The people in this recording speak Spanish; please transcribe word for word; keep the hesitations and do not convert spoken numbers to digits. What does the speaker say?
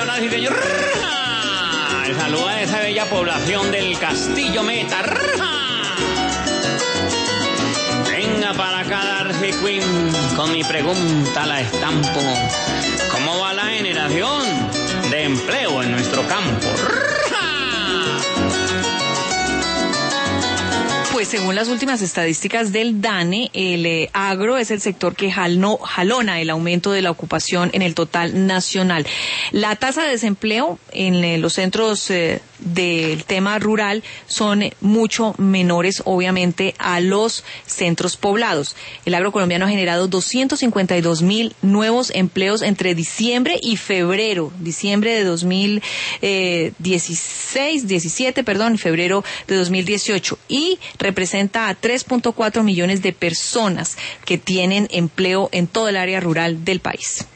Saluda a esa bella población del Castillo Meta. Venga para acá, Darcy Queen, con mi pregunta la estampo. ¿Cómo va la generación de empleo en nuestro campo? Pues según las últimas estadísticas del DANE, el eh, agro es el sector que jaló, jalona el aumento de la ocupación en el total nacional. La tasa de desempleo en eh, los centros eh, del tema rural son eh, mucho menores, obviamente, a los centros poblados. El agro colombiano ha generado doscientos cincuenta y dos mil nuevos empleos entre diciembre y febrero, diciembre de dos mil dieciséis, diecisiete, perdón, y febrero de dos mil dieciocho, y representa a tres punto cuatro millones de personas que tienen empleo en todo el área rural del país.